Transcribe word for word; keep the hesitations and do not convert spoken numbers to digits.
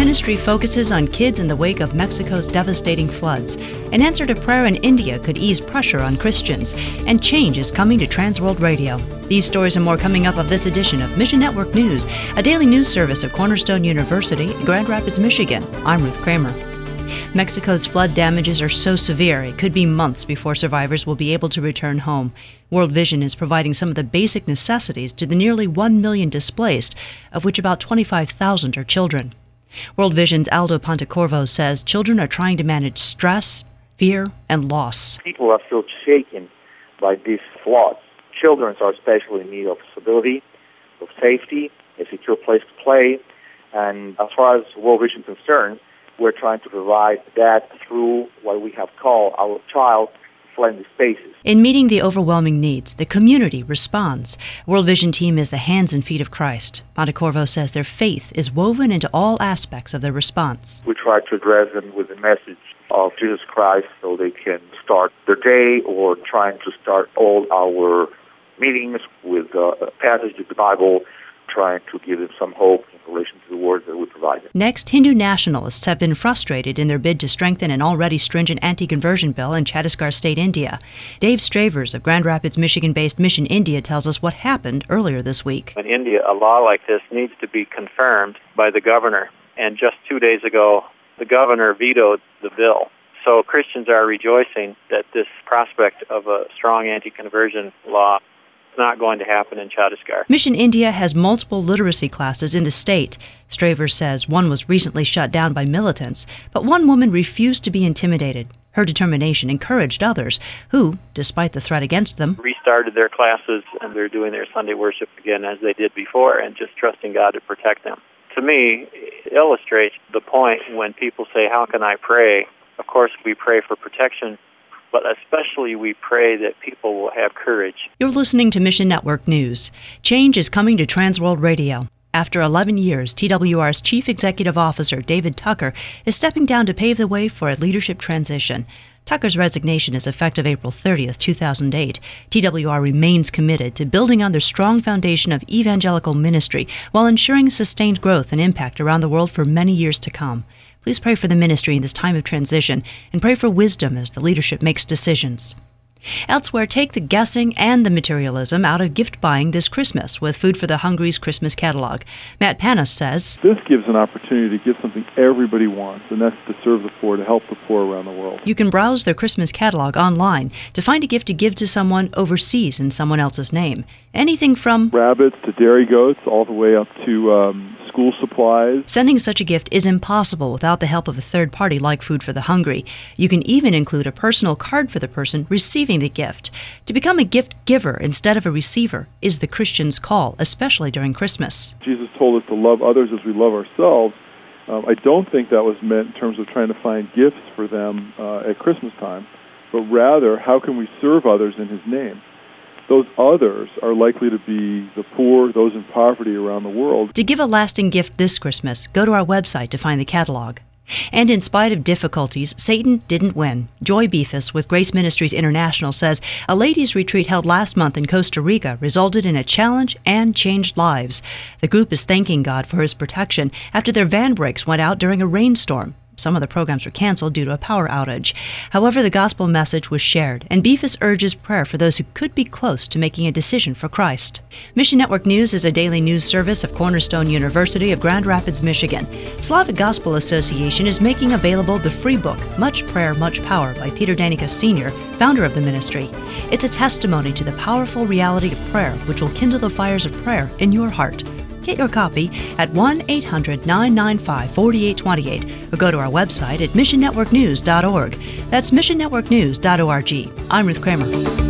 ministry focuses on kids in the wake of Mexico's devastating floods. An answer to prayer in India could ease pressure on Christians. And change is coming to Transworld Radio. These stories and more coming up of this edition of Mission Network News, a daily news service of Cornerstone University in Grand Rapids, Michigan. I'm Ruth Kramer. Mexico's flood damages are so severe it could be months before survivors will be able to return home. World Vision is providing some of the basic necessities to the nearly one million displaced, of which about twenty-five thousand are children. World Vision's Aldo Pontecorvo says children are trying to manage stress, fear, and loss. People are still shaken by these floods. Children are especially in need of stability, of safety, a secure place to play, and as far as World Vision is concerned, we're trying to provide that through what we have called our child-friendly spaces. In meeting the overwhelming needs, the community responds. World Vision team is the hands and feet of Christ. Pontecorvo says their faith is woven into all aspects of their response. We try to address them with the message of Jesus Christ so they can start their day, or trying to start all our meetings with a passage of the Bible, trying to give them some hope in relation to the word that we provide. Next, Hindu nationalists have been frustrated in their bid to strengthen an already stringent anti-conversion bill in Chhattisgarh State, India. Dave Stravers of Grand Rapids, Michigan-based Mission India tells us what happened earlier this week. In India, a law like this needs to be confirmed by the governor, and just two days ago, the governor vetoed the bill. So Christians are rejoicing that this prospect of a strong anti-conversion law not going to happen in Chhattisgarh. Mission India has multiple literacy classes in the state. Stravers says one was recently shut down by militants, but one woman refused to be intimidated. Her determination encouraged others who, despite the threat against them, restarted their classes, and they're doing their Sunday worship again as they did before, and just trusting God to protect them. To me, it illustrates the point when people say, how can I pray? Of course, we pray for protection, but especially we pray that people will have courage. You're listening to Mission Network News. Change is coming to Transworld Radio. After eleven years, T W R's Chief Executive Officer, David Tucker, is stepping down to pave the way for a leadership transition. Tucker's resignation is effective April thirtieth, two thousand eight. T W R remains committed to building on their strong foundation of evangelical ministry while ensuring sustained growth and impact around the world for many years to come. Please pray for the ministry in this time of transition and pray for wisdom as the leadership makes decisions. Elsewhere, take the guessing and the materialism out of gift buying this Christmas with Food for the Hungry's Christmas catalog. Matt Panos says, this gives an opportunity to give something everybody wants, and that's to serve the poor, to help the poor around the world. You can browse their Christmas catalog online to find a gift to give to someone overseas in someone else's name. Anything from rabbits to dairy goats, all the way up to um, school supplies. Sending such a gift is impossible without the help of a third party like Food for the Hungry. You can even include a personal card for the person receiving the gift. To become a gift giver instead of a receiver is the Christian's call, especially during Christmas. Jesus told us to love others as we love ourselves. Um, I don't think that was meant in terms of trying to find gifts for them uh, at Christmas time, but rather, how can we serve others in His name? Those others are likely to be the poor, those in poverty around the world. To give a lasting gift this Christmas, go to our website to find the catalog. And in spite of difficulties, Satan didn't win. Joy Beefus with Grace Ministries International says a ladies' retreat held last month in Costa Rica resulted in a challenge and changed lives. The group is thanking God for His protection after their van brakes went out during a rainstorm. Some of the programs were canceled due to a power outage. However, the gospel message was shared, and Beefus urges prayer for those who could be close to making a decision for Christ. Mission Network News is a daily news service of Cornerstone University of Grand Rapids, Michigan. Slavic Gospel Association is making available the free book, Much Prayer, Much Power, by Peter Danica Senior, founder of the ministry. It's a testimony to the powerful reality of prayer, which will kindle the fires of prayer in your heart. Get your copy at one eight hundred nine nine five four eight two eight or go to our website at mission network news dot org. That's mission network news dot org. I'm Ruth Kramer.